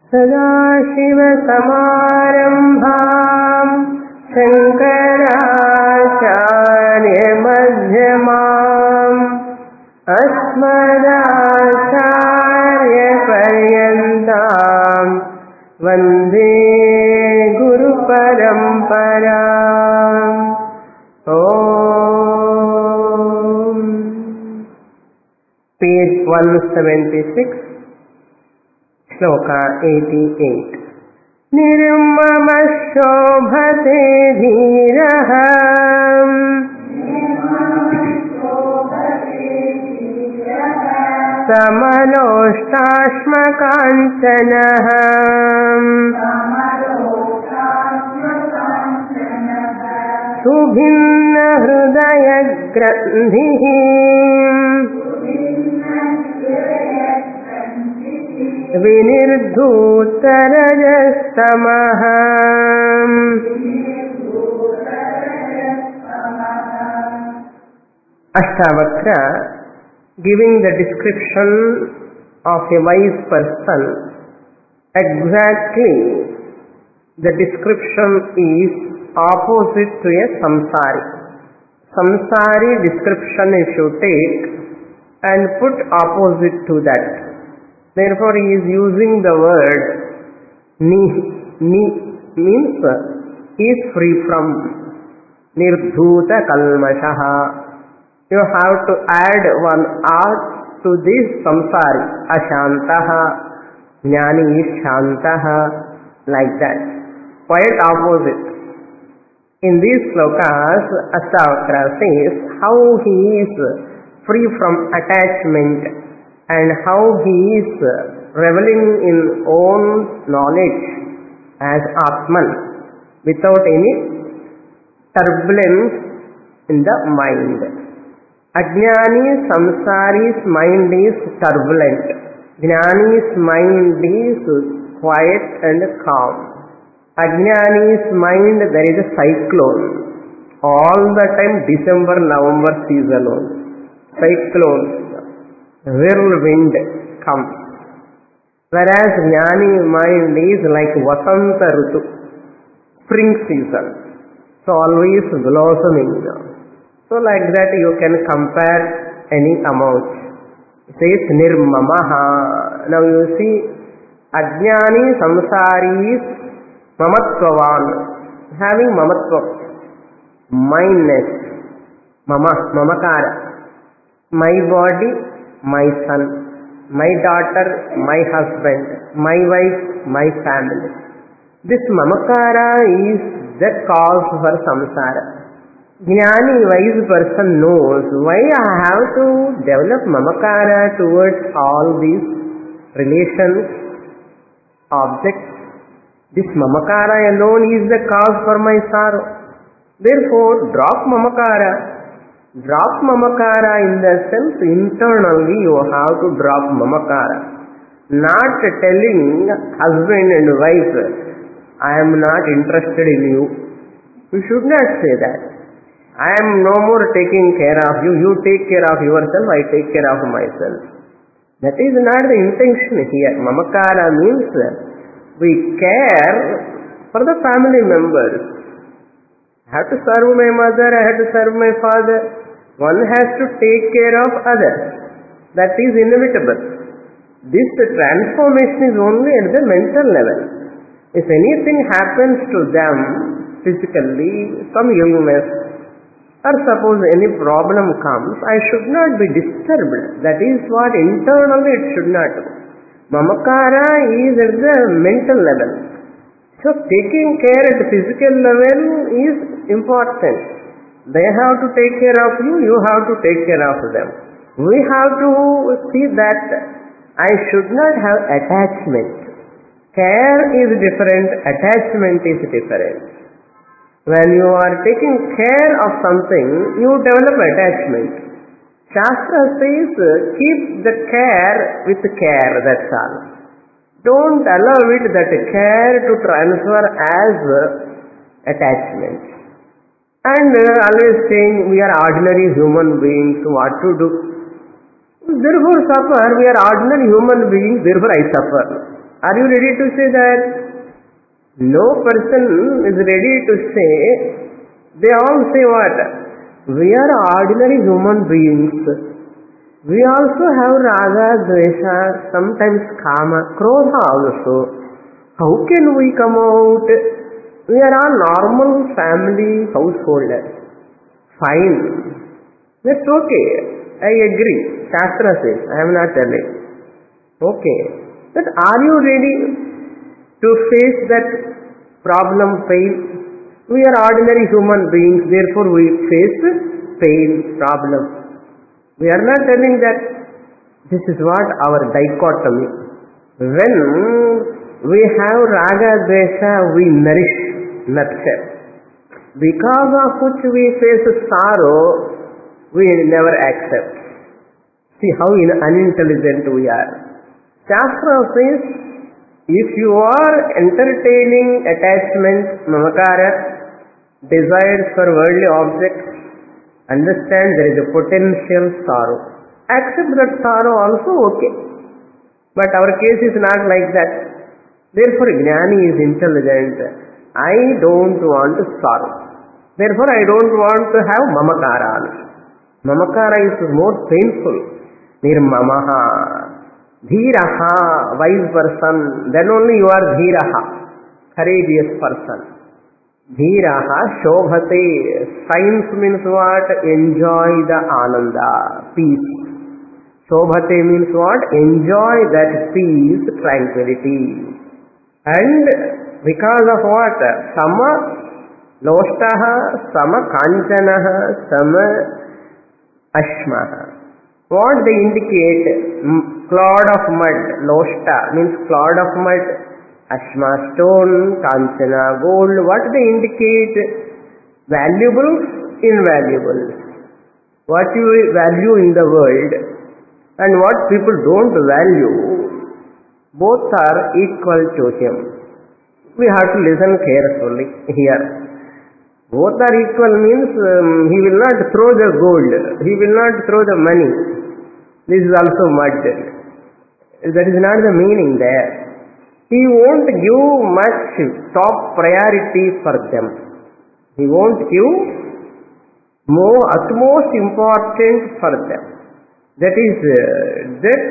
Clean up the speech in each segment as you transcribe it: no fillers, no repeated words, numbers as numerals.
सदाशिवसमारम्भाम् शङ्कराचार्यमध्यमाम् अस्मदाचार्यपर्यन्ताम् वन्दे गुरुपरम्पराम्. Om. Page 176, Shloka 88. Nirmama shobhate dhirah samaloष्टाश्म काञ्चनः सुभिन्न हृदय ग्रन्थिः विनिर्धूतरजस्तमः. Ashtavakra, giving the description of a wise person, exactly the description is opposite to a samsari. Samsari description if you take and put opposite to that. Therefore he is using the word ni means he is free from nirdhuta kalmashaha. You have to add one R to this samsari. Ashantaha, jnani is shantaha, like that. Quite opposite. In these slokas, Ashtavakra says how he is free from attachment and how he is reveling in own knowledge as Atman without any turbulence in the mind. Ajnani samsari's mind is turbulent. Jnani's mind is quiet and calm. Ajnani's mind, there is a cyclone. All the time December, November season only. Cyclones, whirlwind comes. Whereas Jnani mind is like Vasanta Rutu, spring season. So always blossoming. So like that you can compare any amount. It says nirmamaha. Now you see, Ajnani samsari is mamatvavan, having mamatva, mindness, mamakara. My body, my son, my daughter, my husband, my wife, my family. This mamakara is the cause for samsara. Jnani, wise person, knows why I have to develop mamakara towards all these relations, objects. This mamakara alone is the cause for my sorrow. Therefore, drop mamakara. Drop mamakara in the sense internally you have to drop mamakara. Not telling husband and wife, I am not interested in you. You should not say that. I am no more taking care of you. You take care of yourself, I take care of myself. That is not the intention here. Mamakara means we care for the family members. I have to serve my mother, I have to serve my father. One has to take care of others. That is inevitable. This transformation is only at the mental level. If anything happens to them physically, some illness, or suppose any problem comes, I should not be disturbed. That is what internally it should not do. Mamakara is at the mental level. So taking care at the physical level is important. They have to take care of you, you have to take care of them. We have to see that I should not have attachment. Care is different, attachment is different. When you are taking care of something, you develop attachment. Shastra says, keep the care with care, that's all. Don't allow it that care to transfer as attachment. And always saying, we are ordinary human beings, what to do? Therefore suffer, we are ordinary human beings, therefore I suffer. Are you ready to say that? No person is ready to say. They all say what? We are ordinary human beings. We also have raga, dvesha, sometimes kama, krodha also. How can we come out? We are all normal family householders. Fine. That's okay. I agree. Shastra says. I am not telling. Okay. But are you ready to face that problem, pain? We are ordinary human beings, therefore we face pain, problem. We are not telling that. This is what our dichotomy. When we have raga, dvesha, we nourish, nurture. Because of which we face sorrow, we never accept. See how unintelligent we are. Shastra says, if you are entertaining attachment, mamakara, desires for worldly objects, understand there is a potential sorrow. Accept that sorrow also, okay. But our case is not like that. Therefore, Jnani is intelligent. I don't want sorrow. Therefore, I don't want to have mamakara. Mamakara is more painful. Nirmamaha. Dhiraha, wise person, then only you are dhiraha, courageous person. Dhiraha, shobhate, science means what? Enjoy the ananda, peace. Shobhate means what? Enjoy that peace, tranquility. And because of what? Sama, loshtaha, sama kanchanaha, sama ashmaha. What they indicate? Clod of mud, loshta means clod of mud, ashma stone, kanchana gold. What they indicate? Valuables, invaluables. What you value in the world and what people don't value, both are equal to him. We have to listen carefully here. Both are equal means he will not throw the gold, he will not throw the money. This is also mud. That is not the meaning there. He won't give much top priority for them. He won't give utmost important for them. That is that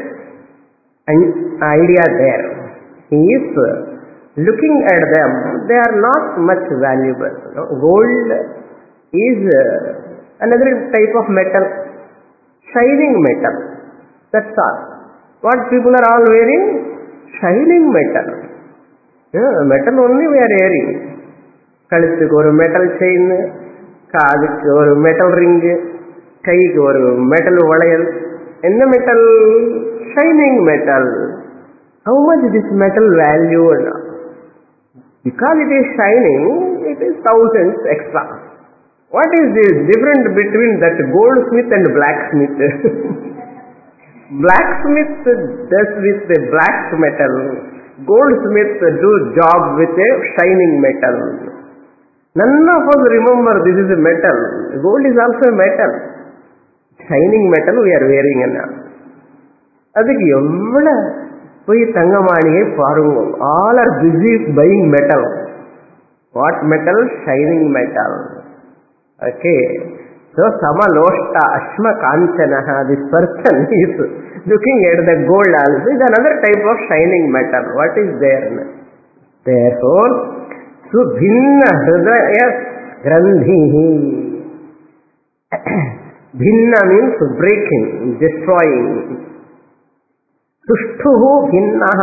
idea there. He is looking at them, they are not much valuable. Gold is another type of metal, shining metal. That's all. What people are all wearing? Shining metal. Metal only we are wearing. Kalizhukku oru metal chain, kaadukku oru metal ring, kaiyukku oru metal valayal. Enna metal? Shining metal. How much this metal valued? Because it is shining, it is thousands extra. What is the difference between that goldsmith and blacksmith? Blacksmith does with the black metal, goldsmith do job with a shining metal. None of us remember this is a metal. Gold is also a metal. Shining metal we are wearing. Adukku evvada poi thangamaniye paarugo. All are busy buying metal. What metal? Shining metal. Okay. So, sama loshta ashma kanchanaha, this person is looking at the gold also. It's another type of shining metal. What is there? Therefore, subhinna hridaya grandhihi. Bhinna means breaking, destroying. Sushtuhu bhinnaha,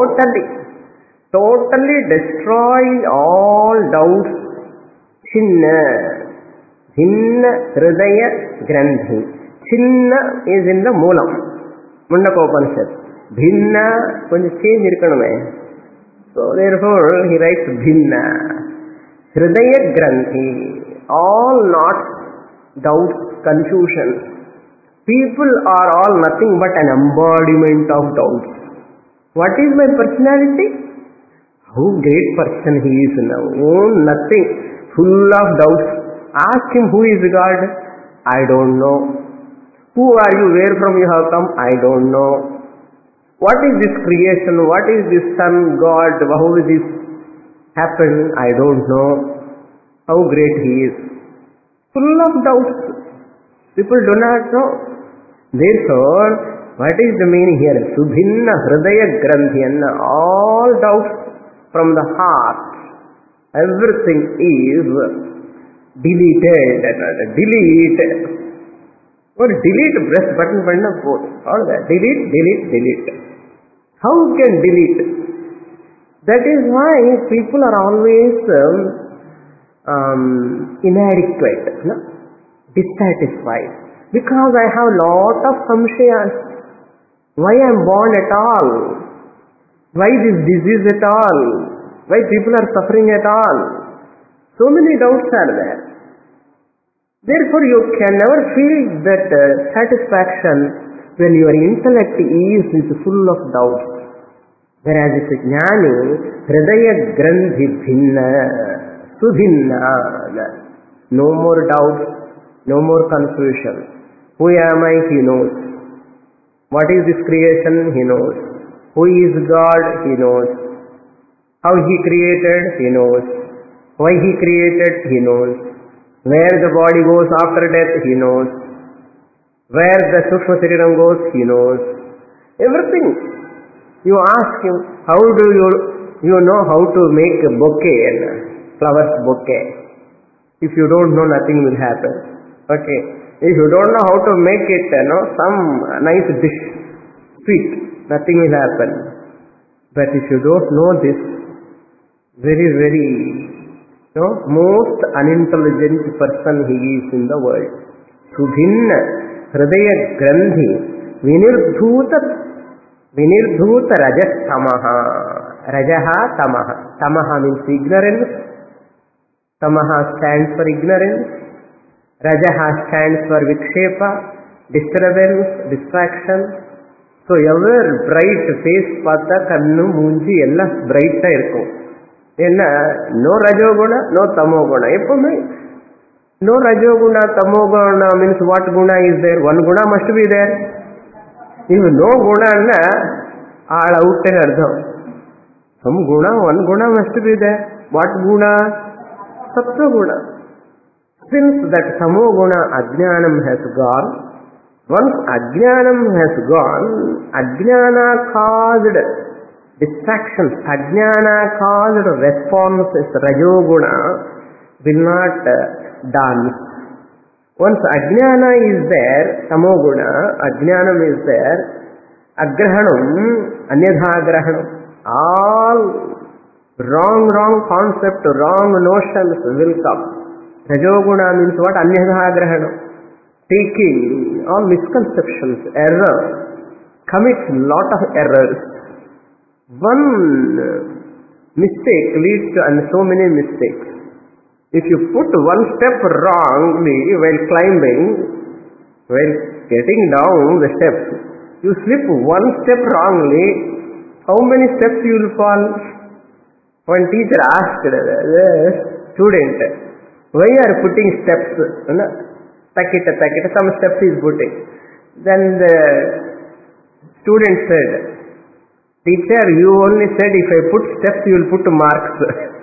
totally destroy all doubts. Chinna. Hinna hridaya grandhi. Chinna is in the Moolam. Mundakopanishad. Bhinna, konja change irkanume. So therefore he writes Bhinna. Hridaya grandhi. All knots, doubts, confusions. People are all nothing but an embodiment of doubts. What is my personality? How great person he is now. Oh, nothing. Full of doubts. Ask him who is God. I don't know. Who are you? Where from you have come? I don't know. What is this creation? What is this sun, God? How is this happen? I don't know. How great He is. Full of doubts. People do not know. Therefore, what is the meaning here? Subhinna Hridaya Grandhyanna. All doubts from the heart. Everything is deleted. Delete. Or delete, press button panna both. All that. Delete. How can delete? That is why people are always inadequate, no? Dissatisfied. Because I have lot of samshayas. Why I am born at all? Why this disease at all? Why people are suffering at all? So many doubts are there. Therefore, you can never feel that satisfaction when your intellect is full of doubts. Whereas if a jnani, hridaya grandhi bhinna, subhinna, no more doubts, no more confusion. Who am I? He knows. What is this creation? He knows. Who is God? He knows. How He created? He knows. Why He created? He knows. Where the body goes after death? He knows. Where the Sukshma Shariram goes? He knows. Everything. You ask him, how do you know how to make a bouquet, flowers bouquet? If you don't know, nothing will happen. Okay. If you don't know how to make it, some nice dish, sweet, nothing will happen. But if you don't know this, very, very, most unintelligent person he is in the world. Subhinna Hridaya Grandhi Vinirdhuta Rajas Tamaha. Rajaha Tamaha. Tamaha means ignorance. Tamaha stands for ignorance. Rajaha stands for Vikshepa, disturbance, distraction. So ever bright face பார்த்தா கண்ணு மூஞ்சி எல்லாம் பிரைட்டா இருக்கும். என்ன no rajoguna, no tamoguna. எப்பவுமே no rajoguna, tamoguna means what guna is there? One guna must be there. If no guna na all out in ardham. Some guna, one guna must be there. What guna? Sattva guna. Since that tamoguna ajnanam has gone, once ajnanam has gone, ajnana caused distractions, ajnana caused responses, rajoguna will not dance. Once ajnana is there, tamoguna, ajnanam is there, agrahanam, anyadhagrahanam, all wrong concept, wrong notions will come. Rajoguna means what? Anyadhagrahanam. Taking all misconceptions, error, commits lot of errors. One mistake leads to so many mistakes. If you put one step wrongly while climbing, while getting down the steps, you slip one step wrongly, how many steps you will fall? One teacher asked the student, why are you putting steps? Takita, some steps is putting. Then the student said, teacher, you only said if I put steps, you will put marks.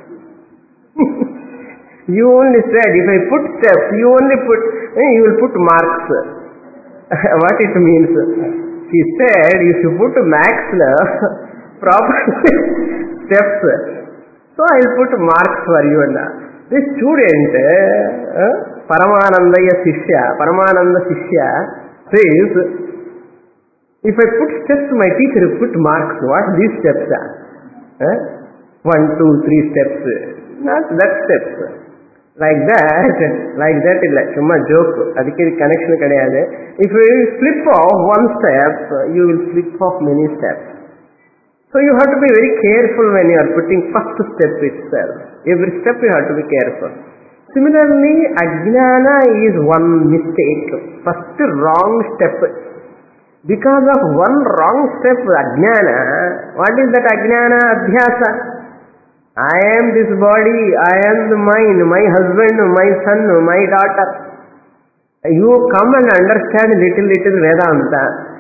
You only said if I put steps, you will put marks. What it means? She said, if you put marks, proper steps, so I will put marks for you. This student, Paramananda Shishya says, if I put steps, my teacher will put marks. What these steps are? 1, 2, 3 steps. Not that steps. Like that illa. Summa joke. Adike connection kadiyade. If you slip off one step, you will slip off many steps. So you have to be very careful when you are putting first step itself. Every step you have to be careful. Similarly, ajnana is one mistake. First wrong step. Because of one wrong step, ajnana, what is that ajnana? Adhyasa. I am this body, I am the mind, my husband, my son, my daughter. You come and understand little Vedanta.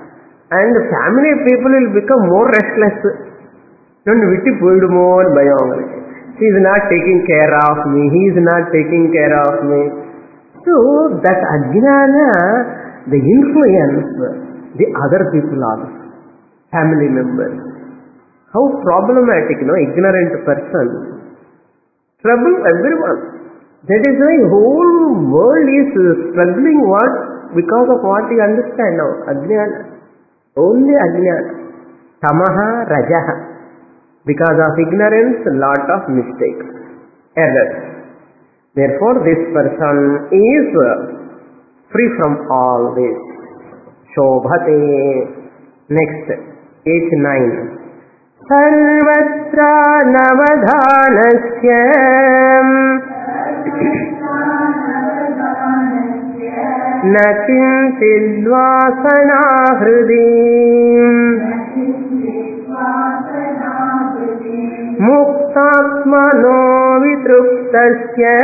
And family people will become more restless. Nonnu vitti poidumo and bayam avarku. He is not taking care of me, he is not taking care of me. So that ajnana, the influence the other people also, family members. How problematic, ignorant person. Trouble everyone. That is why whole world is struggling what? Because of what you understand now. Ajnana. Only ajnana. Tamaha, rajaha. Because of ignorance, lot of mistakes, errors. Therefore, this person is free from all this. Shobhate. Next, page 9. Sarvatra navadhanasya na kinchidvasana hridi muktatmano vitruptasya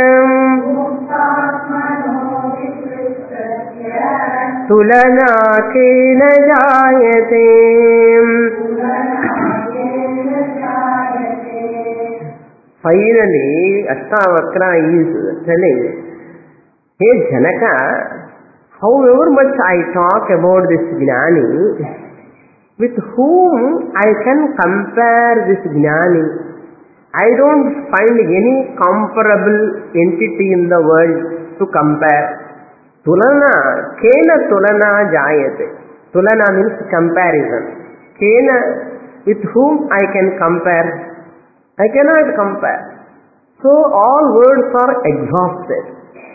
tulana kena jayate. Finally, Ashtavakra is telling, hey Janaka, however much I talk about this Jnani, with whom I can compare this Jnani? I don't find any comparable entity in the world to compare. Tulana, kena tulana jayate. Tulana means comparison. Kena, with whom I can compare? I cannot compare. So all words are exhausted.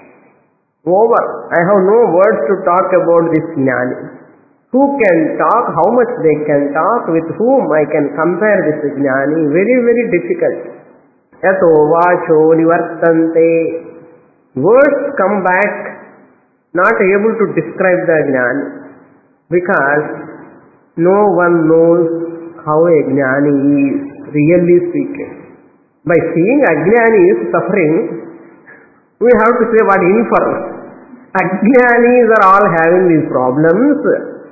Over. I have no words to talk about this Jnani. Who can talk, how much they can talk, with whom I can compare this Jnani? Very, very difficult. Yato vacho nivartante. Words come back, not able to describe the Jnani. Because no one knows how a Jnani is, really speaking. By seeing Ajnani is suffering, we have to say what infer. Ajnanis are all having these problems.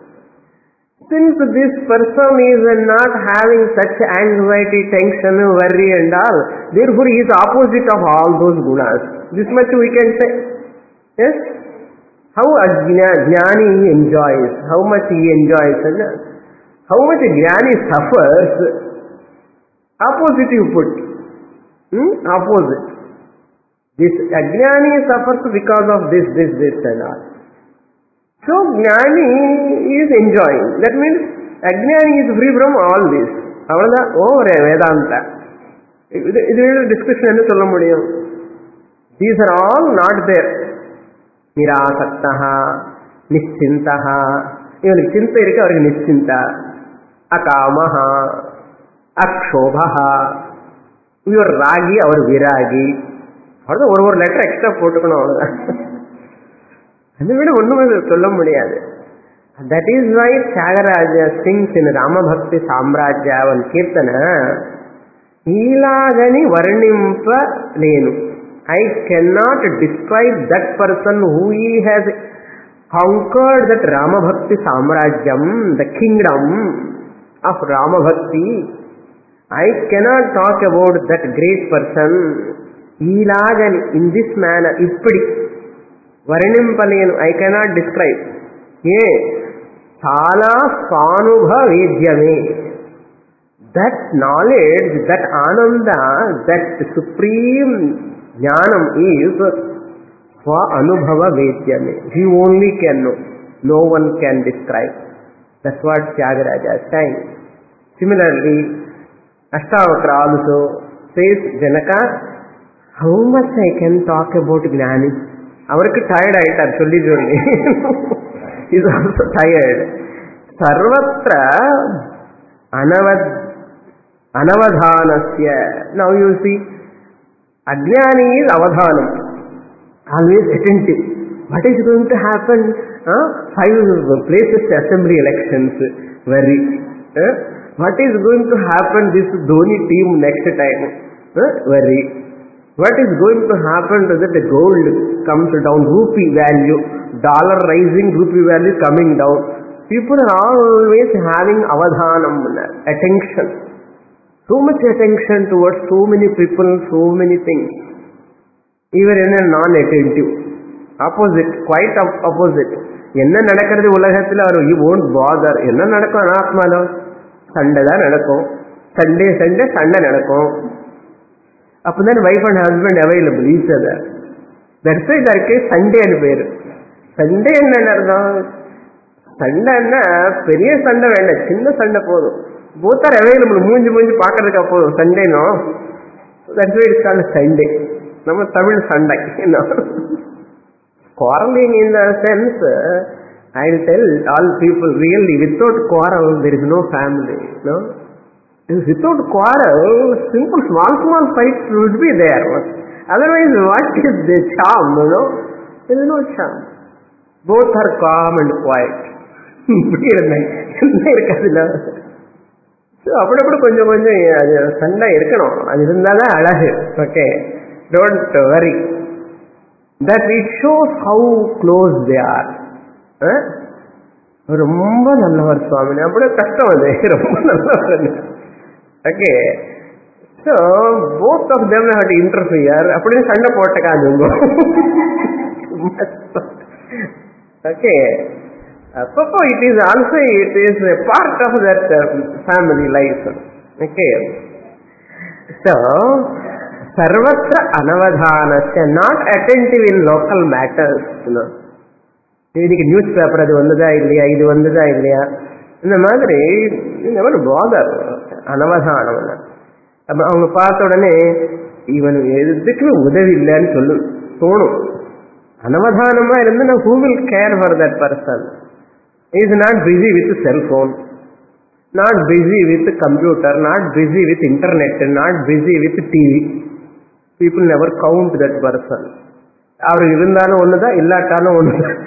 Since this person is not having such anxiety, tension, worry and all, therefore he is opposite of all those gunas. This much we can say. Yes? How Jnani enjoys, how much he enjoys, and how much Jnani suffers, opposite you put. Opposite. This Ajnani suffers because of this and all. So Jnani is enjoying. That means Ajnani is free from all this. Avada over Vedanta. This discussion ennu solla mudiyum. These are all not there. Nirasaktaha, nischintaha. Ivanukku chinta irukku, avarukku nischinta. Akamaha, akshobhaha. Ivar ragi, avar viragi. ஒரு letter extra போட்டுக்கணும் அவ்வளவுதான். அதை விட ஒண்ணுமே சொல்ல முடியாது. That is why Thyagaraja sings in Ramabhakti Samrajya one keerthana ఈలాగని వర్ణింపలేను. I cannot describe that person who he has conquered that Ramabhakti Samrajyam, the kingdom of Ramabhakti. I cannot talk about that great person. ఈలాగని, in this manner, ఇప్పటి వర్ణింపలేను. I cannot describe. చాలా స్వానుభవేద్యమే. That knowledge, that ananda, that supreme jnanam is swa anubhava vedyame. He only can know. No one can describe. That's what Tyagaraja is saying. Similarly, Ashtavakra also says, Janaka, how much I can talk about Jnani? Avarku tired aitar solli he is also tired. Sarvatra anavadhanasya. Now you see, Ajnani is avadhanam, always attentive. What is going to happen? 5 places assembly elections, worry. What is going to happen this Dhoni team next time? Worry. What is going to happen to that gold comes down, rupee value, dollar rising, rupee value coming down. People are always having avadhanam, attention. So much attention towards so many people, so many things. Even in a non-attentive. Opposite, quite opposite. என்ன நடக்கிறது உலகத்தில் அவர் you won't bother. என்ன நடக்கும் அனாத்மாலோ? சண்டை தான் நடக்கும். Sunday சண்டை நடக்கும். அப்பதான் wife and husband available each other. That's why இதற்கு சண்டேன்னு பேரு. சண்டே என்ன அர்த்தம்? சண்டைன்னா பெரிய சண்டை வேண்டாம், சின்ன சண்டை போதும். both are available. மூஞ்சி பார்க்கறதுக்கு போதும் சண்டேனோ. That's why it's called Sunday. நம்ம தமிழ் சண்டை. Quarreling in the sense, I'll tell all people, really, without quarrel, there is no family. No? Without quarrel, simple, small fights would be there. Otherwise, what is the charm, There is no charm. Both are calm and quiet. So, அப்படி கொஞ்சம் சண்டை இருக்கணும். அது இருந்தாதான் அழகு. Okay, don't worry. That it shows how close they are. ரொம்ப நல்லவர் சுவாமி, அப்படியே கஷ்டம் அது, ரொம்ப நல்லவர். Okay, so both of them have to interfere. அப்படியே சண்டை போட்டக்காது. ஓகே, அப்போ it is also a part of that family life. Okay, so sarvatra anavadhanasya, not attentive in local matters. இன்னைக்கு நியூஸ் பேப்பர் அது வந்ததா இல்லையா, இது வந்ததா இல்லையா, இந்த மாதிரி never bother. அனவதானம். அவங்க பார்த்த உடனே இவன் எதுக்குமே உதவி இல்லைன்னு சொல்லு தோணும். அனவதானமா இருந்து who will care for that person? He is not busy with cell phone, not busy with computer, not busy with internet, not busy with TV. People never count that person. அவர் இருந்தாலும் ஒண்ணுதான், இல்லாட்டாலும் ஒண்ணுதான்.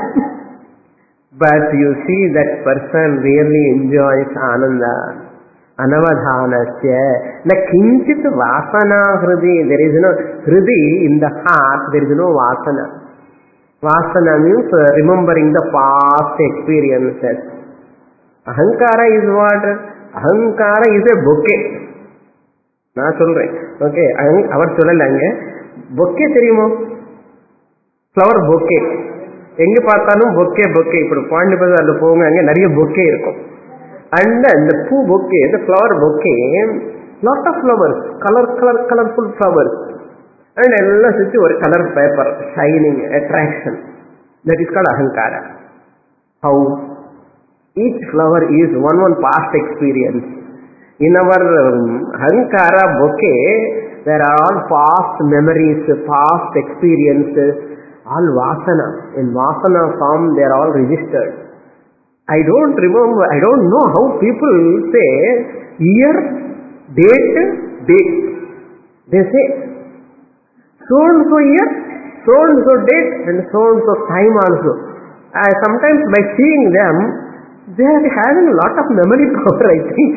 But you see that person really enjoys ananda. Anavadhanasya na kinchit vasana hridi. There is no hridi, in the heart there is no vasana. Vasana means remembering the past experiences. Ahankara is what? Ahankara is a bouquet. நான் சொல்றேன். Okay, அவர் சொல்லலாங்க. Bouquet தெரியுமோ? Flower bouquet. எங்க பார்த்தாலும் bouquet. இப்படி பாண்டி பஜார்ல போங்க, அங்க நிறைய பொக்கே இருக்கும். அண்ட் அந்த பூ பொக்கே, இந்த flower bouquet, lot of flowers, colourful flowers, and எல்லாம் சுற்றி ஒரு colour paper, shining, attraction. That is called ahankara. How each flower is one past experience. In our ahankara bouquet, there are all past memories, past experiences, all vasana. In vasana form, they are all registered. I don't remember, I don't know how people say year, date. They say so and so year, so and so date, and so and so time also. Sometimes by seeing them, they are having a lot of memory power, I think.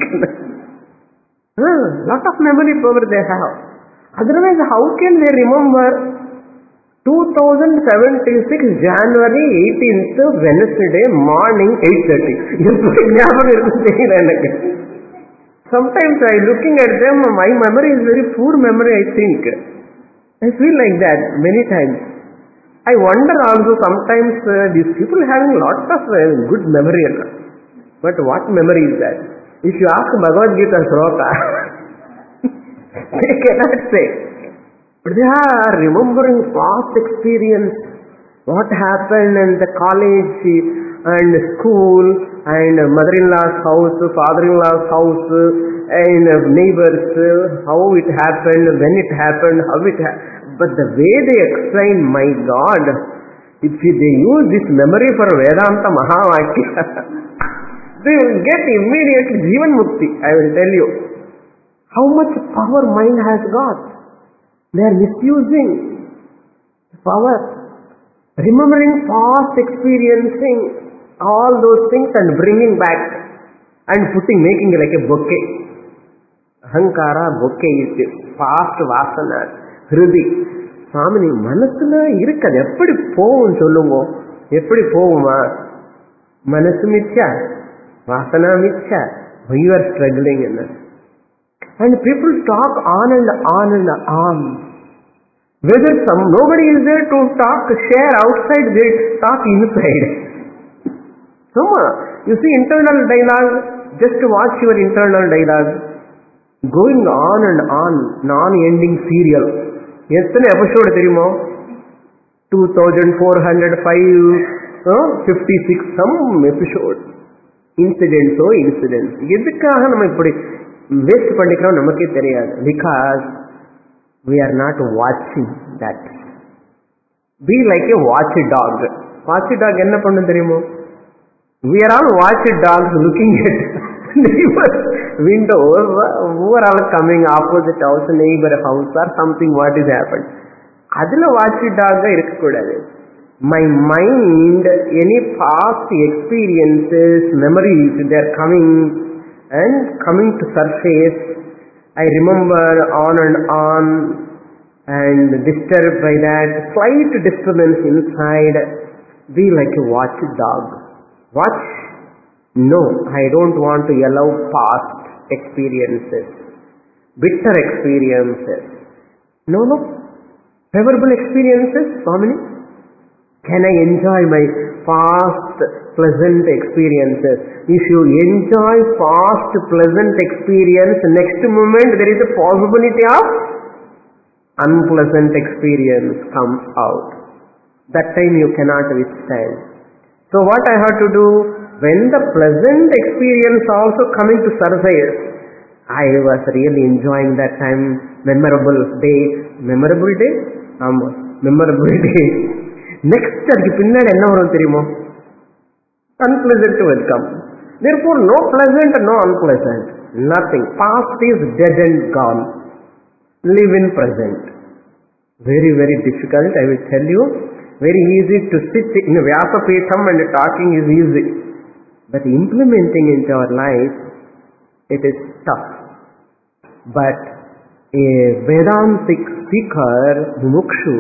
Lot of memory power they have. Otherwise, how can they remember 2076 January 18th Wednesday morning 8:30? Sometimes I looking at them, my memory is very poor memory, I think. I feel like that many times. I wonder also sometimes these people having lot of good memory. But what memory is that? If you ask Bhagavad Gita Shloka, they cannot say. But they are remembering past experience, what happened in the college and school and mother-in-law's house, father-in-law's house, and neighbors, how it happened, when it happened, how it happened. But the way they explain, my God, if they use this memory for Vedanta Mahavakya, they will get immediately Jivan Mukti. I will tell you how much power mind has got. They are misusing power, remembering past, experiencing all those things and bringing back and making like a bouquet. Ahankara bouquet is this past vasana, hridi. சாமி மனசுல இருக்காது, எப்படி போகும் சொல்லுங்க? எப்படி போகுமா? Manasu mithya, vasana mithya. Why you are struggling in it? And people talk on and on and on. Whether nobody is there to talk, share outside, they talk inside. You see internal dialogue, just watch your internal dialogue. Going on and on, non-ending serial. Yesterday episode theriyumo? 2456 some episode. Incidents. எதுக்காக நம்ம இப்படி waste பண்ணிக்கிறோம் நமக்கே தெரியாது. Because we are not watching that. Be like a watchdog. Watchdog என்ன பண்ணும் தெரியுமோ? We are all watchdogs looking at neighbor's windows who are all coming opposite house, neighbor house or something what is happened. அதுல watchdog இருக்கக்கூடாது. My mind, any past experiences, memories, they are coming to surface. I remember on and disturbed by that slight disturbance inside. Be like a watchdog. Watch? No, I don't want to allow past experiences, bitter experiences. No. Favorable experiences, how many? Can I enjoy my past pleasant experiences? If you enjoy past pleasant experience, next moment there is a possibility of unpleasant experience comes out. That time you cannot withstand. So what I have to do? When the pleasant experience also coming to surface, I was really enjoying that time, memorable day. Memorable day? Memorable day. Next, adukku pinnadi enna varum theriyumo? Unpleasant will come. Therefore, no pleasant, no unpleasant. Nothing. Past is dead and gone. Live in present. Very, very difficult, I will tell you. Very easy to sit in Vyasapitham and talking is easy. But implementing into our life, it is tough. But a Vedantic seeker, Mumukshu,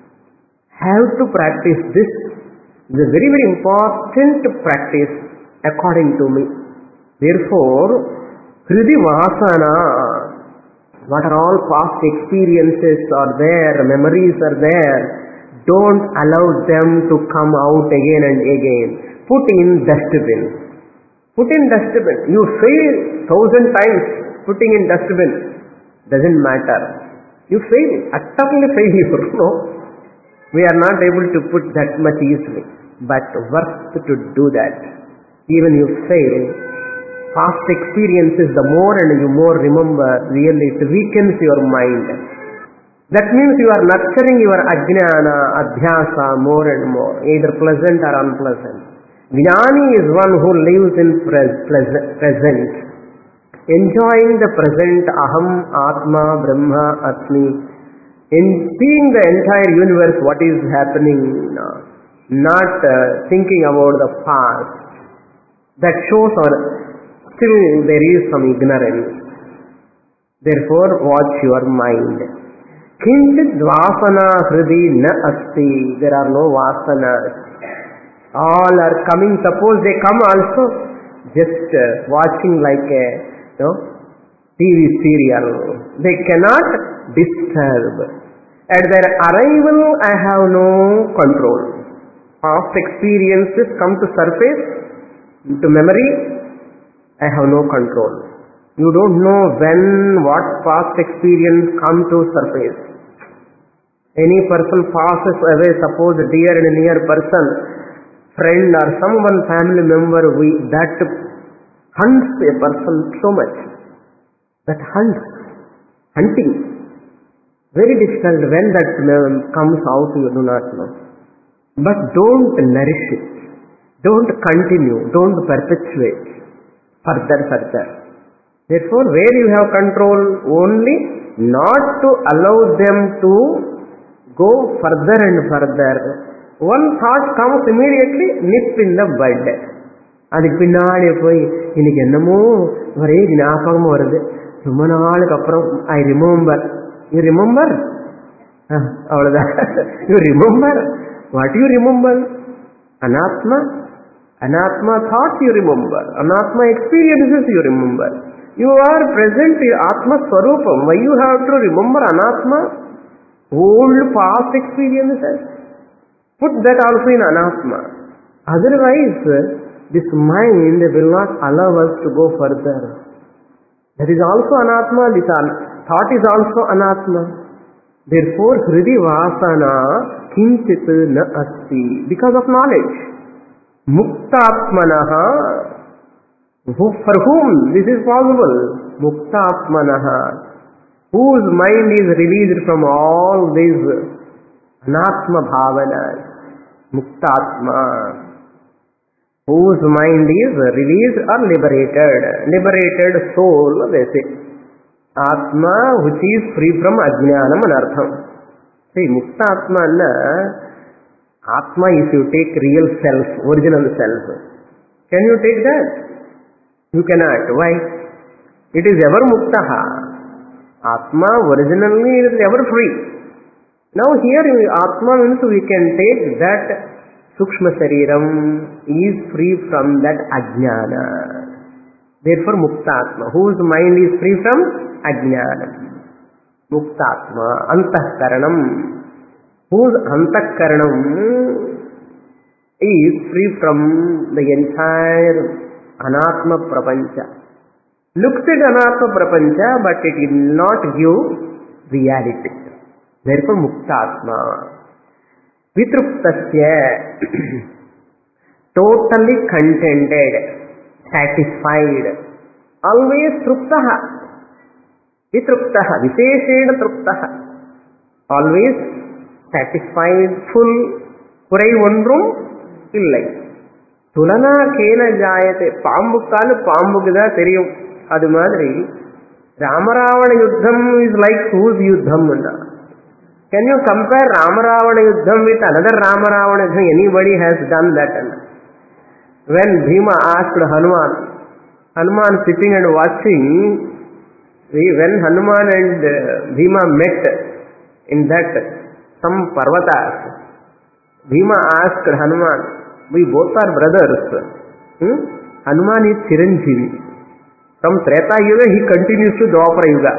have to practice this. It is a very, very important practice according to me. Therefore, Hridi Vasana, what are all past experiences are there, memories are there, don't allow them to come out again and again. Put in dustbin. Put in dustbin. You fail 1,000 times putting in dustbin. Doesn't matter. You fail. Utterly failure. No. We are not able to put that much easily. But worth to do that. Even you fail, past experiences, the more and you more remember, really it weakens your mind. That means you are nurturing your ajnana, adhyasa more and more, either pleasant or unpleasant. Jnani is one who lives in present, enjoying the present, aham, atma, brahma, asmi, in seeing the entire universe, what is happening, not thinking about the past. That shows still there is some ignorance. Therefore, watch your mind. Kinchit vasana hridi na asti. There are no vasanas. All are coming. Suppose they come also, just watching like a TV serial. They cannot disturb. At their arrival, I have no control. Past experiences come to surface, to memory, I have no control. You don't know when, what past experience come to surface. Any person passes away, suppose a dear and near person, friend or someone, family member, that hunts a person so much. That hunting. Very difficult. When that comes out, you do not know. But don't nourish it. Don't continue. Don't perpetuate further. Therefore, where you have control, only not to allow them to go further and further. One thought comes immediately, nip in the bud. அதுக்கு பின்னாடி போய் இன்னைக்கு என்னமோ ஒரே ஞாபகம் வருது, ரொம்ப நாளுக்கு அப்புறம் ஐ ரிமெம்பர். You remember? அவ்வளவுதான். You remember? What you remember? Anatma? Anatma thoughts you remember. Anatma experiences you remember. You are present in Atma Swarupam. Why you have to remember Anatma? Old past experiences. Put that also in Anatma. Otherwise, this mind will not allow us to go further. That is also Anatma. This thought is also Anatma. Therefore, Hridi Vasana Kinchit Na Asti. Because of knowledge. Muktatmanaha. For whom this is possible? Muktatmanaha. Whose mind is released from all these Anatma Bhavanas. Muktatma. Whose mind is released or liberated. Liberated soul, they say. Atma, which is free from Ajnanam and Artham. See, Mukta Atma, Atma if you take real self, original self. Can you take that? You cannot. Why? It is ever Muktaha. Atma originally is ever free. Now here Atma means we can take that Sukshma Shariram is free from that Ajnana. Therefore Muktatma, whose mind is free from Ajnana. Muktatma, Antahkaranam, whose Antahkaranam is free from the entire Anatma Prapancha. Looks at Anatma Prapancha, but it will not give reality. Therefore Muktatma. Vitruptasya, totally contented, satisfied, always truptaha. Vitruptaha, visheshena truptaha, always satisfied, full, kurai ondrum illai. Tulana kena jayate, pambukkalu pambukida theriyum. Adu madri Ramaravana yuddham is like whose yuddham? Can you compare Ramaravana Yuddham with another Ramaravana Yuddham? Anybody has done that. When Bhima asked Hanuman sitting and watching, when Hanuman and Bhima met in that some parvatas, Bhima asked Hanuman, we both are brothers. Hanuman is Chiranjeevi. From Treta Yuga he continues to Dwapara Yuga.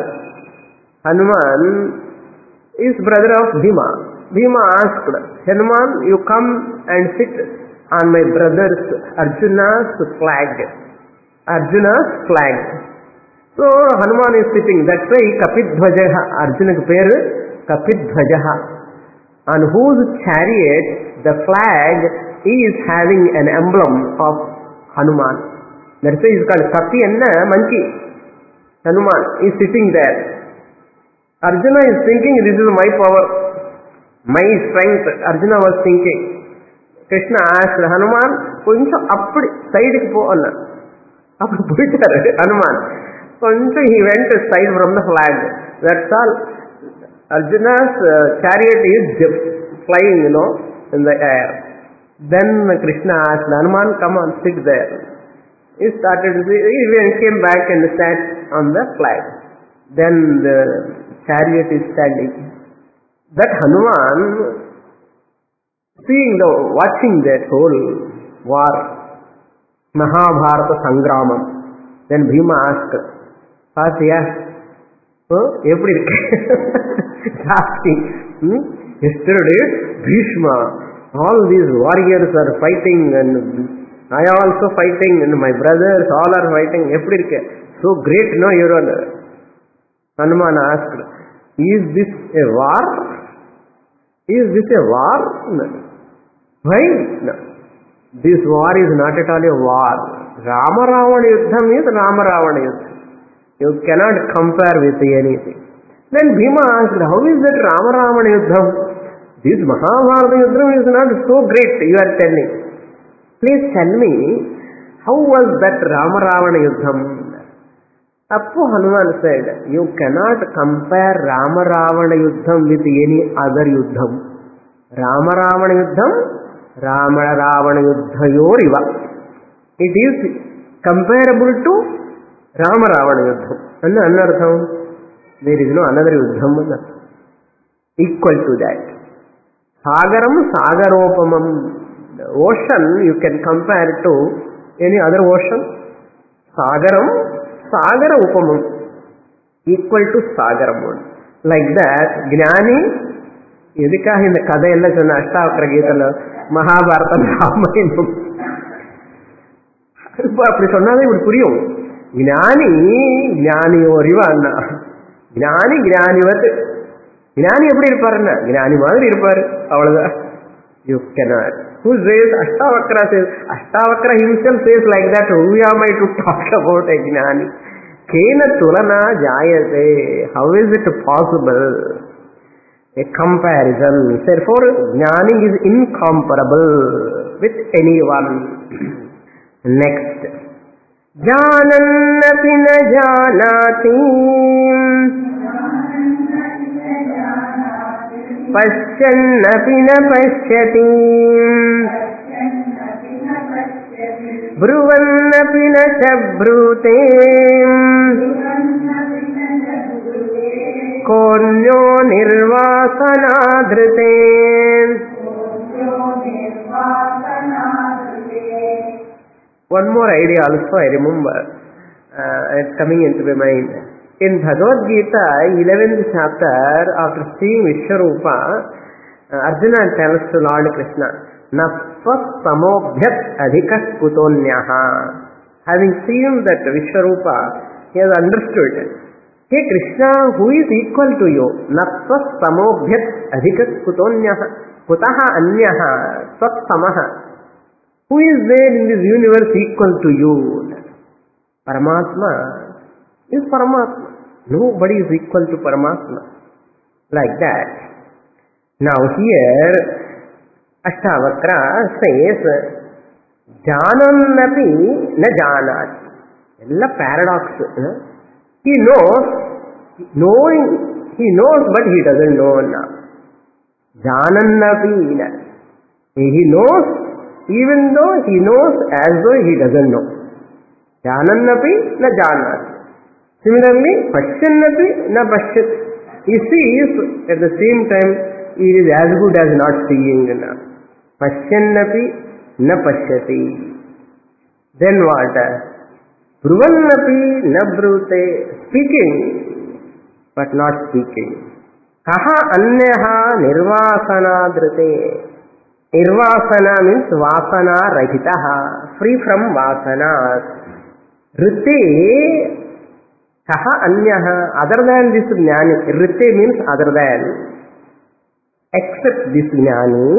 Hanuman is brother of Bhima. Bhima asked, Hanuman, you come and sit on my brother's Arjuna's flag. Arjuna's flag. So Hanuman is sitting. That's why Kapidhvajaha, Arjuna's pair Kapidhvajaha, on whose chariot the flag is having an emblem of Hanuman. That's why it's called Kapi and monkey. Hanuman is sitting there. Arjuna is thinking, this is my power, my strength. Arjuna was thinking. Krishna asked Hanuman, koncham appadi side ki po anna. Appudu poittaru Hanuman. Koncham he went aside from the flag. That's all. Arjuna's chariot is flying, in the air. Then Krishna asked Hanuman, come on, sit there. He came back and sat on the flag. Then the chariot is standing. That Hanuman, watching that whole war, Mahabharata Sangramam, then Bhima asked, Pasya, eppadi asking, yesterday Bhishma, all these warriors are fighting and I am also fighting and my brothers all are fighting. So great, no, Your Honor. Hanuman asked, is this a war? Is this a war? No. Why? No. This war is not at all a war. Rama-Ravana Yuddham is Rama-Ravana Yuddham. You cannot compare with anything. Then Bhima asked, how is that Rama-Ravana Yuddham? This Mahabharata Yuddham is not so great, you are telling. Please tell me, how was that Rama-Ravana Yuddham? Appo Hanuman said, you cannot compare Rama-Ravana Yuddham with any other Yuddham. Rama-Ravana Yuddham, Rama-Ravana Yuddhayoriva. It is comparable to Rama-Ravana Yuddham. And anartham, there is no another Yuddham equal to that. Sagaram Sagaropamam. ocean you can compare to any other ocean. Sagaram, Sagara Upamam, equal to Sagaram. Like that, Gnani, Yudika in the Kadayala and Ashtavakra Gita, Mahabharata, Ramayana. அப்படி சொன்னாலே இப்படி புரியும். ஞானி ஞானி அறிவான்னா, ஞானி ஞானிவது. ஞானி எப்படி இருப்பாருன்னா ஞானி மாதிரி இருப்பாரு, அவ்வளவுதான். You cannot. Who says Ashtavakra says? Ashtavakra himself says like that. Who am I to talk about a gnani? Kena tulana jayate. How is it possible? A comparison. Therefore, gnani is incomparable with anyone. Next. Janannapi na janati. Paschyannapi na paschyati. Bruvannapi na chabrute. Konyo nirvasanadhrite. One more idea also I remember, it's coming into my mind. In Bhagavad Gita, 11th chapter, after seeing Vishwarupa, Arjuna tells to Lord Krishna, Nasvasamobhyat adhikas kutonyaha. Having seen that Vishwarupa, he has understood. Hey Krishna, who is equal to you? Nasvasamobhyat adhikas kutonyaha. Kutaha anyaha svatsamaha. Who is there in this universe equal to you? Paramatma is Paramatma. Nobody is equal to Paramatma. Like that. Now here, Ashtavakra says, Janannapi na janat. Ella paradox. He knows, he knows but he doesn't know now. Janannapi na. He knows, even though he knows as though he doesn't know. Janannapi na janat. Similarly, Paschyannapi na paschyat. He sees, at the same time, he is as good as not seeing. Paschyannapi na paschyati. Then what? Bruvannapi na brute. Speaking, but not speaking. Kaha anyaha nirvasanadhrite. Nirvasana means vasana rahitaha, free from vasanas. Rite, kaha anyaha, other than this jnani. Rite means other than, except this jnani,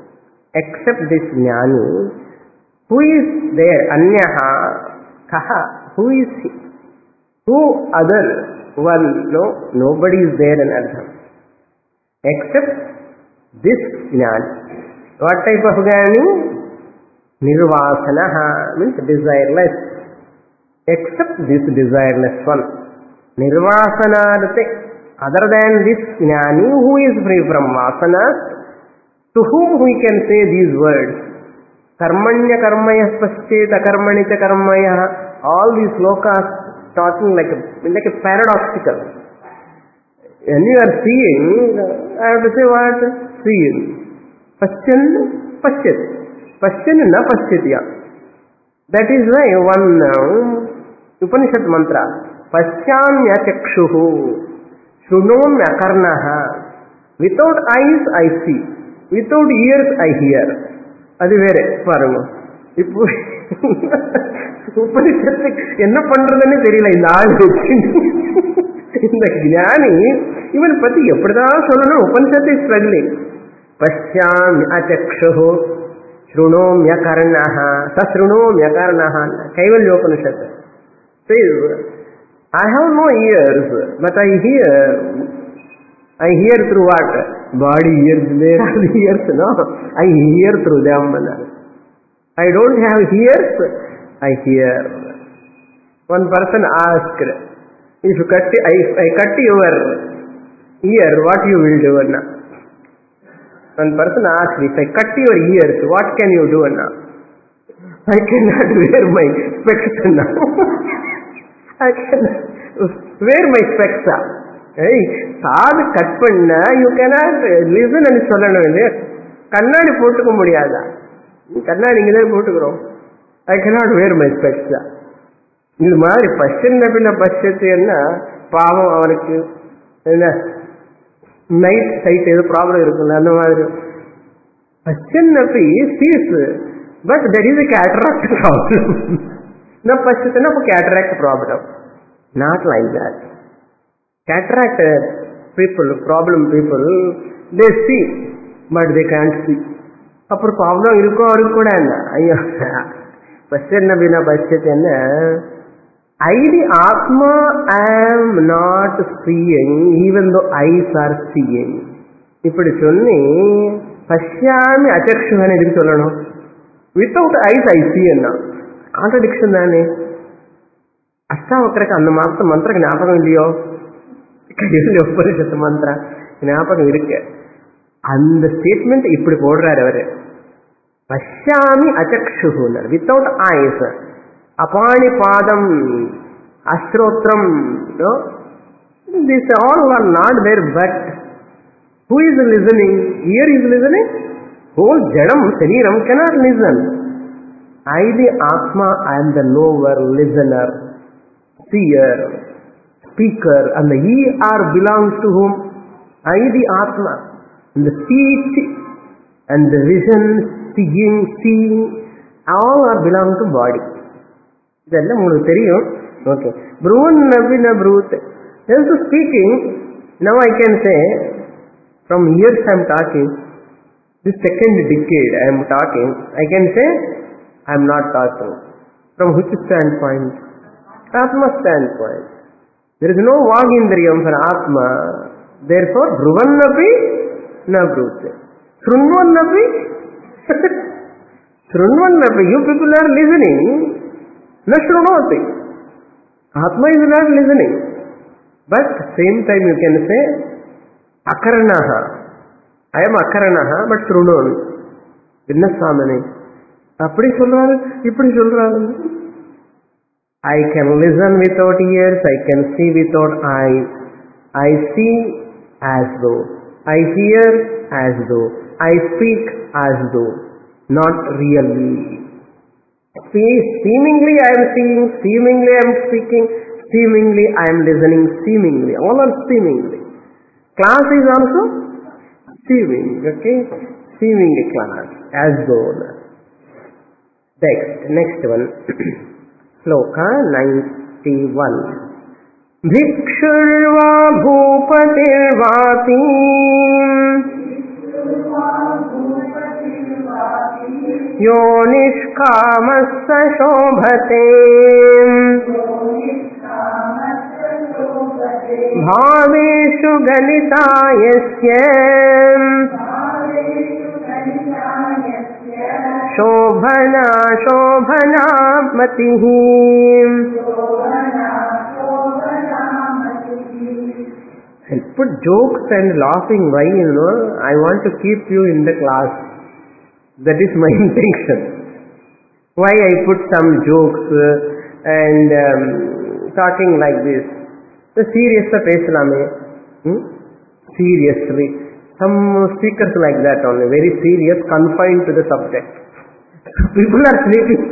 who is there? Anyaha, kaha, who is he? Who other one? No, nobody is there in Artham. Except this jnani. What type of jnani? Nirvasanaha means desireless. Except this desireless one. Nirvasanarate. Other than this jnani who is free from vasanas, to whom we can say these words. Karmanya karmaya pascheta karmanita karmaya. All these slokas talking like a paradoxical. When you are seeing, I have to say what? Seeing. Paschyan, paschyat. Paschyan na paschyatya. That is why one Upanishad mantra. Paschyamya chakshuhu. Shrunomya karnaha. Without eyes I see. Without ears I hear. அது வேற பாருங்க. இப்போ உபனிஷத்துக்கு என்ன பண்றதுன்னு தெரியல இந்த ஆள் வச்சு. இந்த ஞானி இவனை பத்தி எப்படிதான் சொல்லணும்? உபனிஷத்து ஸ்ட்ரகிளிங். பஷ்யாமி அச்சக்ஷுஹு ஸ்ருணோம்ய கர்ணஹ சஸ்ருணோம்ய கர்ணஹ. கைவல்யோபனிஷத்து says, I have no ears, but I hear. I hear through what? Body ears, there are ears, no? I hear through them. I don't have ears, I hear. One person asked, if you cut, I cut your ear, what you will do? One person asked, if I cut your ears, what can you do? I cannot wear my specs now. I cannot wear my specs. காது cut பண்ண you cannot listen சொல்லணும். கண்ணாடி போட்டுக்க முடியாதா? கண்ணாடி இங்கே தான் போட்டுக்கிறோம். ஐ cannot wear my specs. இது மாதிரி பஷ்யன்ன பின்ன பஷ்யத்துன்னா பாவம் அவனுக்கு என்ன நைட் சைட் ஏதோ ப்ராப்ளம் இருக்குல்ல, அந்த மாதிரி பஷ்யன்னப்பி sees but there is a cataract problem. न पश्यते ना cataract problem. Not like that. Cataract people, problem people, they see but they can't see. அப்புறம் ப்ராப்ளம் இருக்கோ அவருக்கு கூட என்ன ஐயோ பஷ்யன்ன பின்ன பஷ்யத்துன்னா I the Atma am not seeing even though eyes are seeing. இப்படி சொல்லி பஷ்யாமி அச்சக்ஷுன்னு எதுக்கு சொல்லணும்? வித்தவுட் ஐஸ் ஐ see என்ன கான்ட்ரடிக்ஷன் தானே. அஷ்டாவக்கரக்கு அந்த மந்திர ஞாபகம் இல்லையோ? உபனிஷத்து மந்திரம் ஞாபகம் இருக்கு. அந்த ஸ்டேட்மெண்ட் இப்படி போடுறாரு அவரு. பஷ்யாமி அச்சக்ஷு வித்தவுட் ஐஸ். அபாணி பாதம் அஸ்ரோத்ரம், these all are not there, but who is listening? Ear is listening. Whole jadam shariram cannot listen. I the Atma, I am the knower, listener, seer, speaker, and the ER belongs to whom? I the Atma. And the speech and the vision, seeing, all are belong to body. இதெல்லாம் உங்களுக்கு தெரியும். Okay, ப்ரூன் நபின ப்ரூத் also speaking. Now I can say from years I am talking, this second decade I am talking, I can say I am not talking. From which standpoint? Atma standpoint. There is no vagindriyam for Atma. Therefore Bruvan napi na brute. Srunvan napi Srunvan napi. You people are listening. Na shrunoti. Atma is not listening. But same time you can say akaranaha. I am akaranaha but srunon. Vinnaswamani. அப்படி சொல்றாரு இப்படி சொல்றாரு. I can listen without ears, I can see without eyes. I see as though, I hear as though, I speak as though, not really. Seemingly I am seeing, seemingly I am speaking, seemingly I am listening, seemingly, all are seemingly. Class is also seeming, okay? Seeming class, as though. Next one. Sloka 91. Bhikshurva bhupatirvati yo nishkamassa shobhate bhaveshu ganita yasya शोभना शोभना मतिः. And put jokes and laughing. Why? I want to keep you in the class. That is my intention. Why I put some jokes and talking like this? The serious pesalame. Seriously. Some speakers like that only, very serious, confined to the subject. People are sleeping.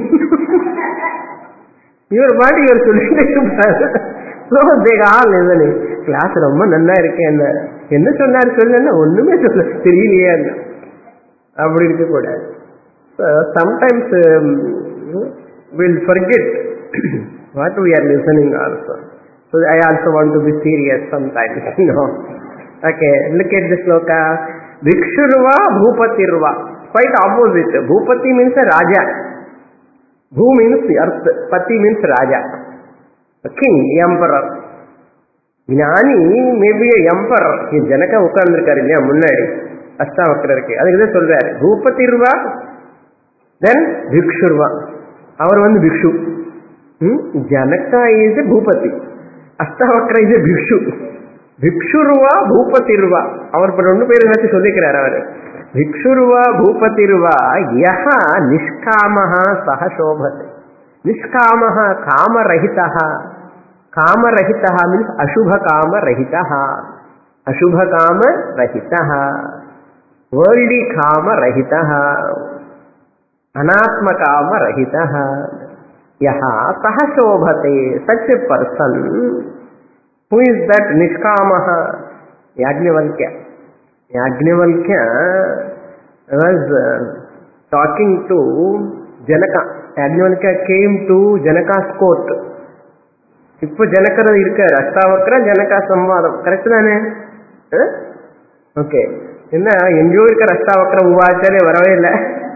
Your body, your solution. So they are listening. Class ரொம்ப நல்லா இருக்கு. என்ன சொன்னாரு சொல்லுன்னா ஒண்ணுமே சொல்ல தெரியலையே அப்படி இருக்க கூடாது. Sometimes we'll forget what we are listening also. So I also want to be serious sometimes. Okay, look at this sloka. Bhikshurva bhupatirva. Quite opposite. Bhupati means a raja. Bhu means earth. Pati means raja. A king, emperor. Jnani may be a emperor. Janaka ukandirukkaru illaya munnadi. Ashtavakrarku. Adukku solraru. Bhupatirva. Then Bhikshurva. Avaru vandu Bhikshu. Janaka is a Bhupati. Ashtavakra is a Bhikshu. Bhikshurva Bhupatirva. அவர் ரெண்டு பேர் வச்சு சொல்லிக்கிறார் அவர். Bhikshurva Bhupatirva yaha nishkamaha saha shobhate. Nishkamaha kama rahitaha. Kama rahitaha means ashubha kama rahitaha. Ashubha kama rahitaha. Worldly kama rahitaha. anatma rahitah yaha saha shobhate. Such a person, who is that nishkamaha? Yajnavalkya was talking to Janaka. Yajnavalkya came to Janaka's court. Ippo Janakara irukkaru Ashtavakra Janaka samvadam. Correct தானே? Okay. என்ன எங்கேயோ இருக்கிற அஷ்டாவக்ர உவாச்சாரிய வரவே இல்லை.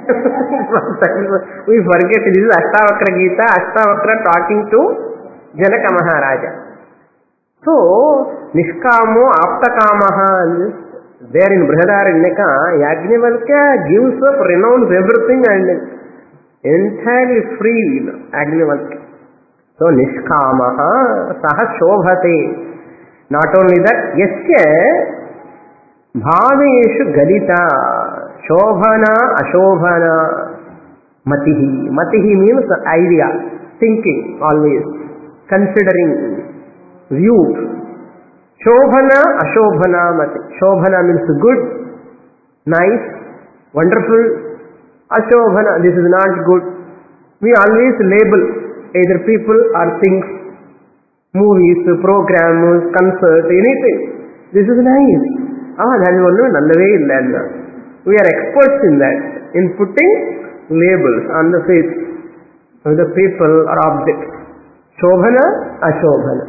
We forget this is Ashtavakra Gita. Ashtavakra talking to Janaka Maharaja. So Nishkamo Aptakamaha, there in Brihadaranyaka, Yajnavalkya gives up, renounce everything and entirely free Yajnavalkya. So Nishkamaha Saha Shobhate. Not only that, Yasya Bhaveshu Galita Shobhana Ashobhana Matihi. Matihi means idea, thinking always, considering, view. Shobhana Ashobhana Mati. Shobhana means good, nice, wonderful. Ashobhana, this is not good. We always label either people or things, movies, programs, concert, anything. This is nice. We are experts in that, in putting labels on the face of the people or objects. Shobhana, Ashobhana.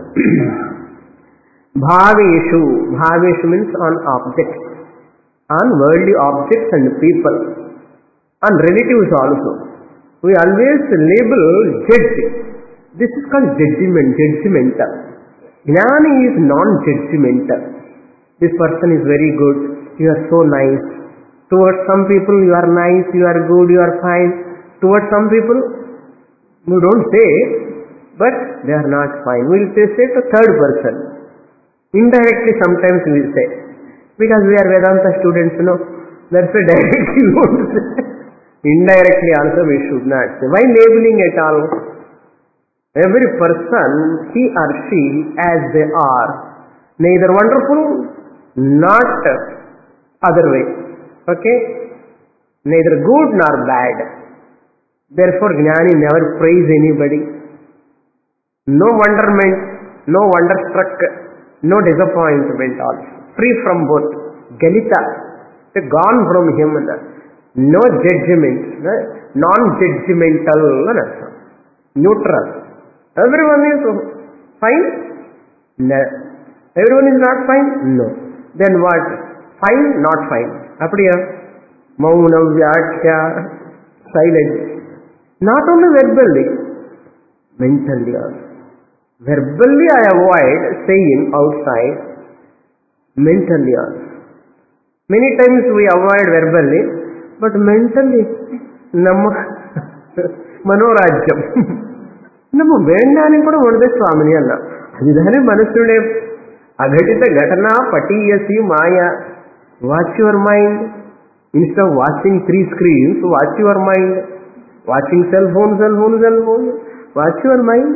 Bhaveshu. Bhaveshu means on objects, on worldly objects and people, on relatives also. We always label judge. This is called judgmental. Jnani is non-judgmental. This person is very good, you are so nice. Towards some people you are nice, you are good, you are fine. Towards some people you don't say, but they are not fine. We will say to third person. Indirectly sometimes we will say. Because we are Vedanta students, that's why directly we won't say. Indirectly also we should not say. Why labeling at all? Every person, he or she, as they are, neither wonderful, not other way. Okay? Neither good nor bad. Therefore, Jnani never praise anybody. No wonderment, no wonderstruck, no disappointment also. Free from both. Galita, gone from him. No judgment, non-judgmental, neutral. Everyone is fine? No. Everyone is not fine? No. Then what? Fine, not fine. Apadiya? Mauna, Vyakya, silence. Not only verbally, mentally also. Verbally I avoid saying outside, mentally also. Many times we avoid verbally, but mentally, Namma Manorajyam. Namma Vendani kuda odde Swamini alla. Adidane manasude aghadita ghatana patiyasi maya. Watch your mind. Instead of watching 3 screens, watch your mind. Watching cell phone. Watch your mind.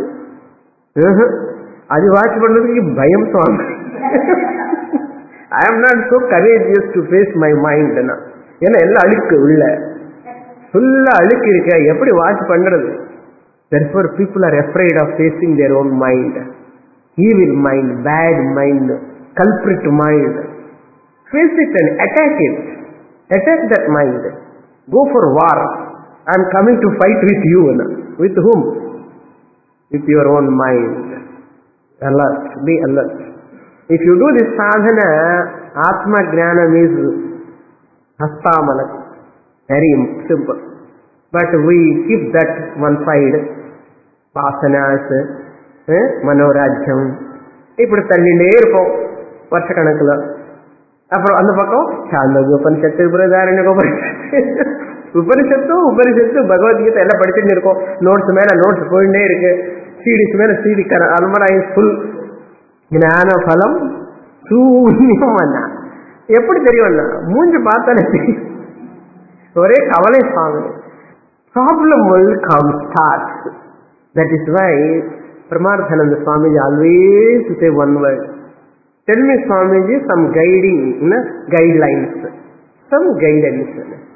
Adi watch pannadukku bhayam Swami. I am not so courageous to face my mind. ஏன்னா எல்லாம் அழுக்கு உள்ள ஃபுல்லா அழுக்கு இருக்க எப்படி watch பண்றது? Therefore people are afraid of facing their own mind. Evil mind, bad mind, culprit mind. Face it and attack it. Attack that mind. Go for war. I am coming to fight with you. With whom? With your own mind. Alert. Be alert. If you do this sadhana, Atma Jnanam is Hastamana. Very simple. But we keep that one side. Vasanas, Manorajyam. இப்படி தள்ளிண்டே இருப்போம் வருஷ கணக்குல. அப்புறம் அந்த பக்கம் சாந்தோக்கிய உபனிஷத்து, பிரதாரண்யக உபனிஷத்து பகவத்கீதை எல்லாம் படிச்சுட்டு இருக்கோம். நோட்ஸ் மேல நோட்ஸ் போயிட்டே இருக்கு. சீடிஸ் மேல சீடி அல்மராய் ஃபுல். ஞான பலம் சூன்யம் அண்ணா. எப்படி தெரியும்? மூஞ்சி பார்த்தாலே தெரியும். ஒரே கவலை சாமி. Problem will come starts. That is why Paramarthananda Swamiji always say one word. Tell me Swamiji some guiding, guidelines, some guidance.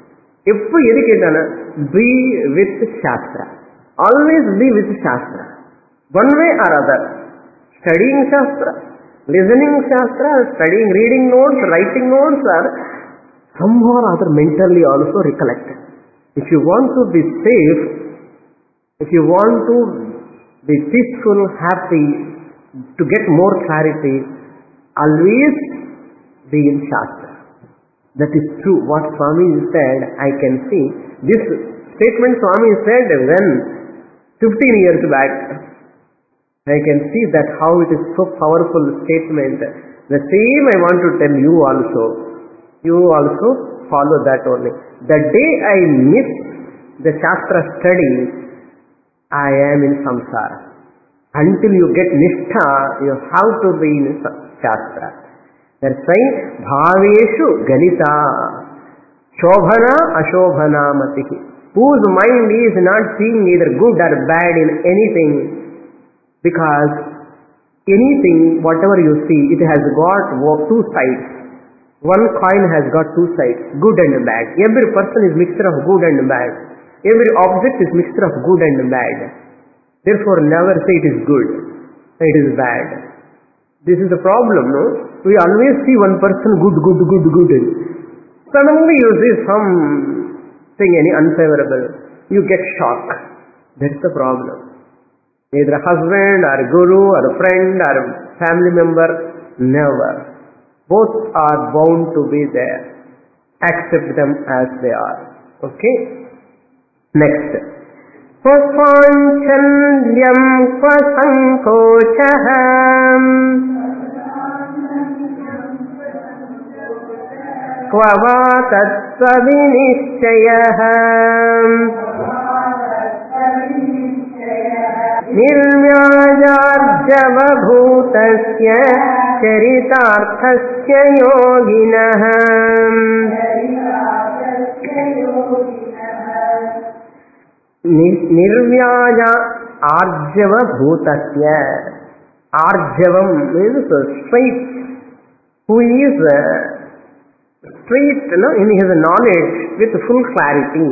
Eppu edu ketana, be with Shastra. Always be with Shastra. One way or other. Studying Shastra, listening Shastra, studying, reading notes, writing notes, or somehow or other mentally also recollect. If you want to be safe, if you want to be peaceful, happy, to get more clarity, always be in Shastra. That is true. What Swami said, I can see. This statement Swami said when 15 years back. I can see that how it is so powerful statement. The same I want to tell you also. You also follow that only. The day I miss the Shastra study, I am in samsara. Until you get nishtha, you have to be in Shastra. That's why bhaveshu galita shobhana ashobhana matihi. Whose mind is not seeing either good or bad in anything, because anything, whatever you see, it has got two sides. One coin has got two sides, good and bad. Every person is mixture of good and bad. Every object is mixture of good and bad. Therefore, never say it is good, it is bad. This is the problem, no? We always see one person good. Suddenly you see something any unfavorable, you get shocked. That's the problem. Either a husband or a guru or a friend or a family member, never. Both are bound to be there. Accept them as they are. Okay? Next. Kvapanchandyam kvasankochaham kvavatatsavinishchayaham निर्व्याजार्जवभूतस्य चरितार्थस्य योगिनः निर्व्याजा आर्जवभूतस्य. Arjavam means straight. Who is straight, in his knowledge with full clarity.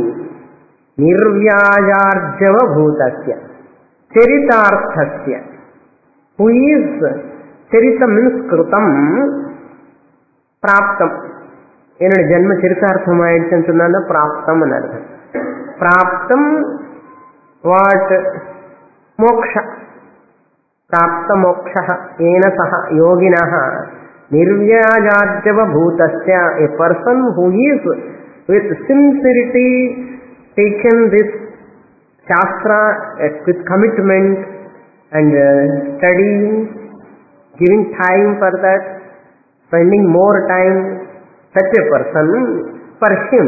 Nirvyajarjavabhutasya. Charitarthasya. Who is Charita means Krutam Praptam. Enadu Janma Charitartham ayidantundana Praptam anartha. Praptam what? Moksha. Prapta moksha ena saha yoginaha nirvyajarjavabhutasya. A person who is with sincerity taken this Shastra with commitment and studying, giving time for that, spending more time, such a person, for him,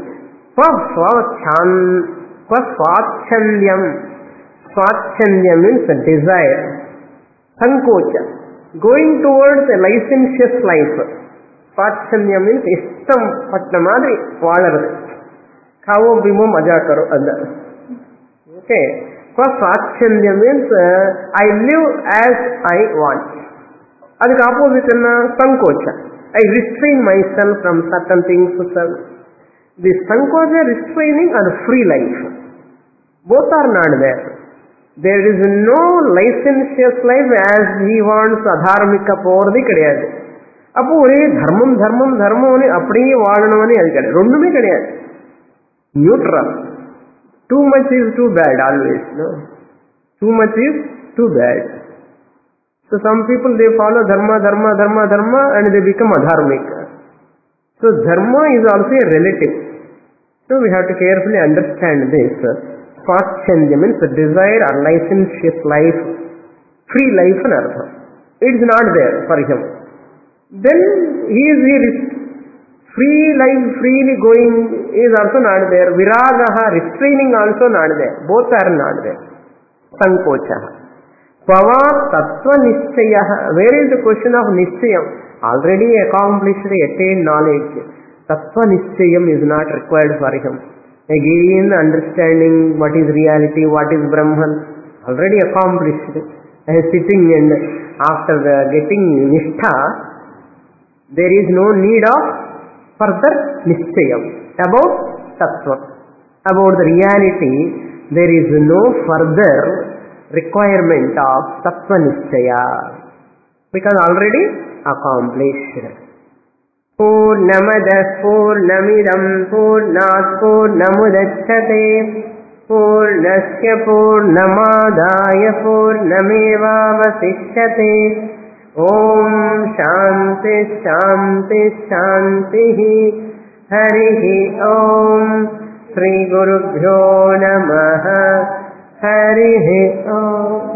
swachandhyam. Swachandhyam means desire. Sankocha, going towards a licentious life. Swachandhyam means ishtam patna madri vaalaru. Khavo bimo maja karo anda. Okay. Swachandhyam means I live as I want. Adhik opposite sankocha. I restrain myself from certain things to serve. The sankocha restraining and free life. Both are not there. There is no licentious life as he wants. Adharmika போறது கிடையாது. அப்போ ஒரே தர்மம் தர்மம் தர்மம்னு அப்படியே வாழணும்னு அது கிடையாது. ரெண்டுமே கிடையாது. Neutral. Too much is too bad always. No? Too much is too bad. So some people they follow dharma and they become adharmika. So dharma is also a relative. So we have to carefully understand this. Swachandya means the desire or licentious life, free life and artha. It is not there for him. Then he is free life, freely going is also not there. Viragaha, restraining also not there. Both are not there. Sankochaha. Pava tattva nishchayaha. Where is the question of nishchayam? Already accomplished, attained knowledge. Tattva nishchayam is not required for him. Again, understanding what is reality, what is Brahman, already accomplished. Sitting and after getting nishtha, there is no need of further nischayam about Tattva. About the reality, there is no further requirement of Tattva Nishchaya, because already accomplished. Purnamadah Purnamidam Purnat Purnamudachyate Purnasya Purnamadaya Purnamevavasishyate. Om Shanti Shanti Shanti. Harihi Om. Shri Gurubhyo Namaha. Harihi Om.